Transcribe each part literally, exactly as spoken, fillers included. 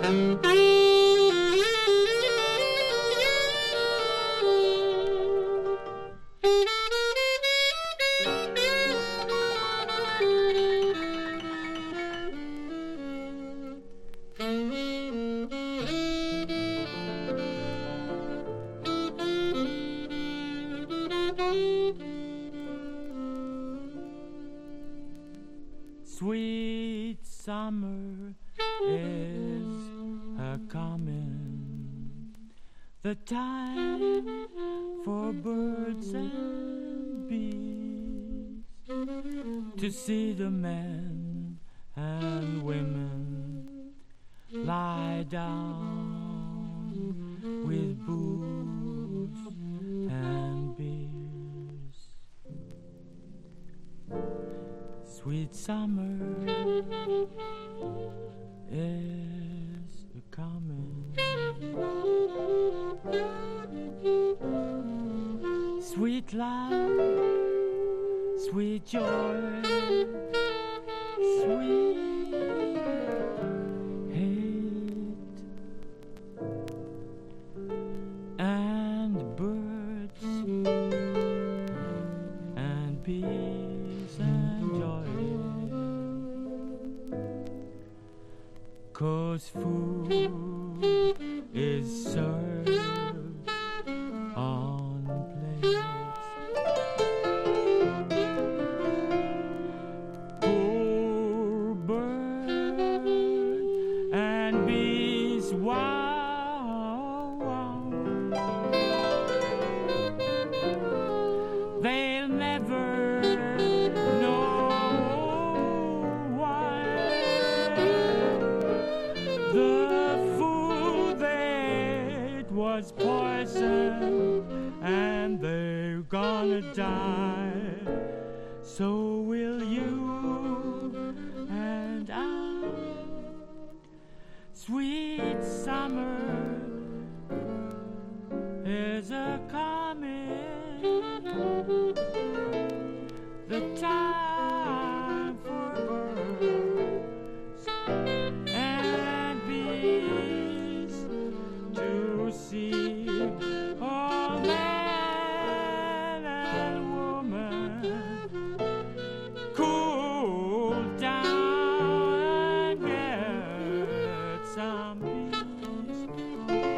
Sweet summer is a-comin', the time for birds and bees to see the men and women lie down with booze and beers. Sweet summer is a-comin', sweet love, sweet joy, sweet hate, and birds and bees and joy. 'Cause food is served on plates. Poor bird and bees, wow, wow. They'll never know why the food they ate was poison, and they're gonna die. So will you and I. Sweet summer is a-comin', the time for birds and bees to see all men and women cool down and get some peace.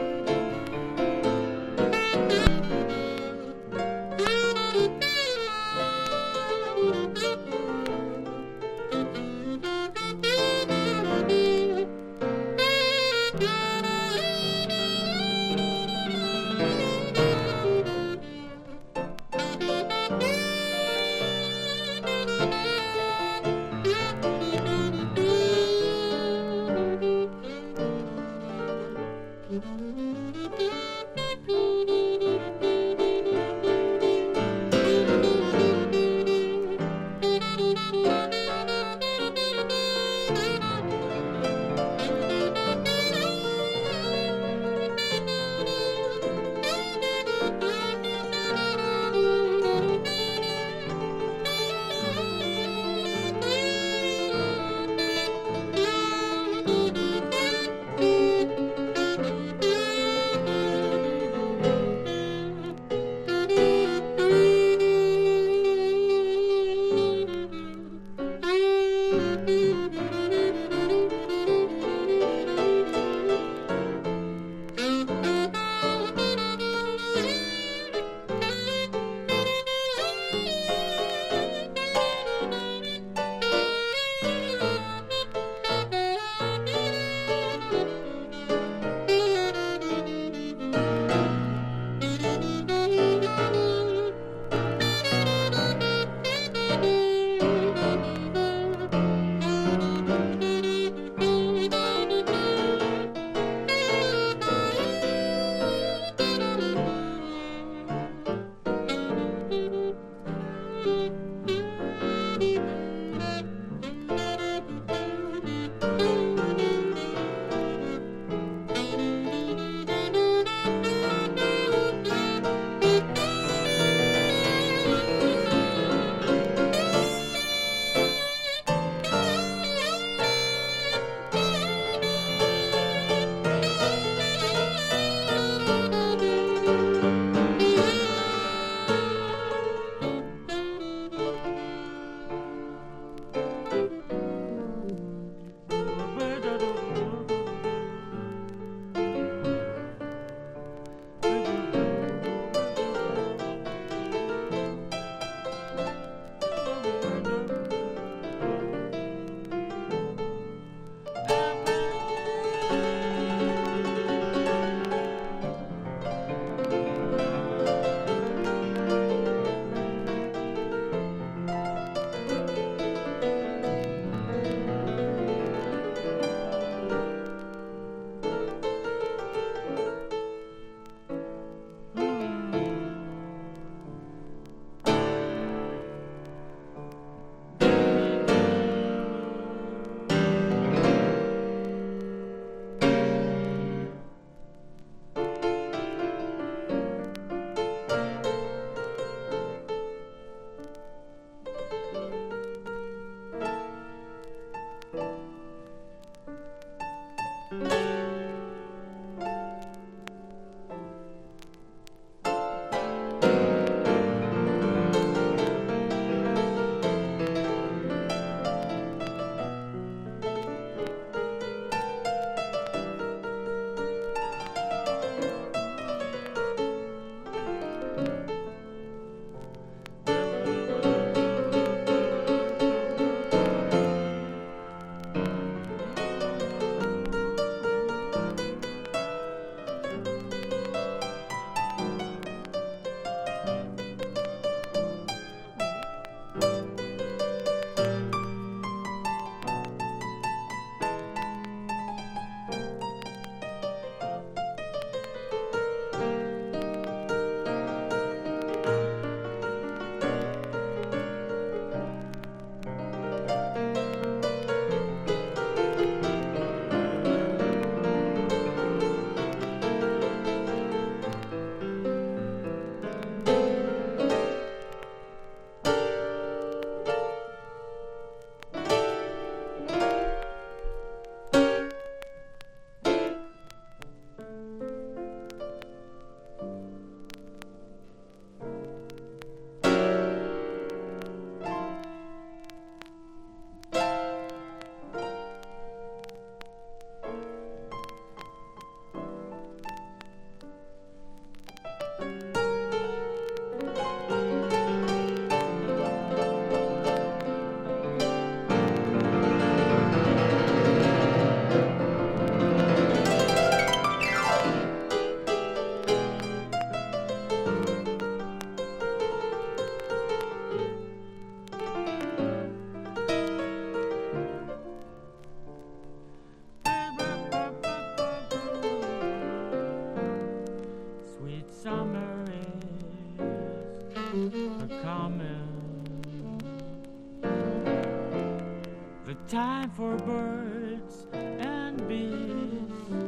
time for birds and bees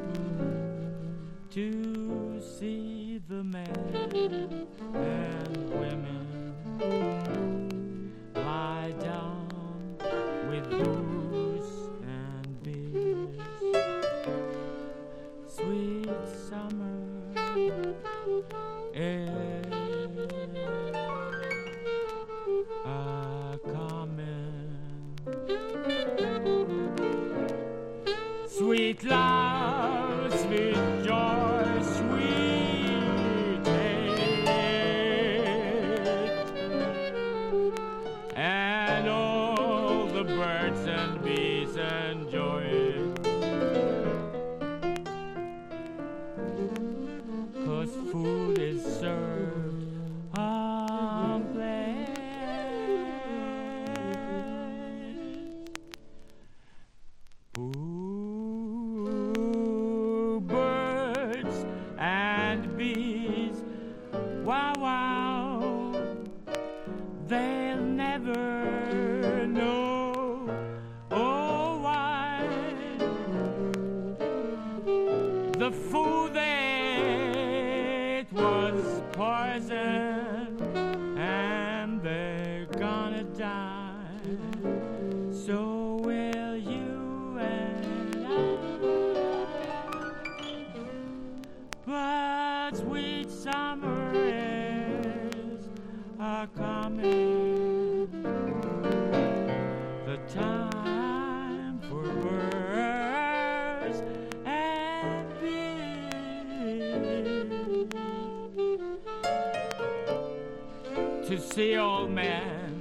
to see the men and women lie down with booze and beers. Sweet summer air a-comin', sweet love, sweet joy, sweet hate, and all the birds and bees enjoy it, 'cause food is served on plates. Ooh, birds and bees, wow, wow, they'll never know, oh, why the food they ate was poison and they're gonna die. So will you and I. But sweet summer is a-comin', the time for birds and bees to see old men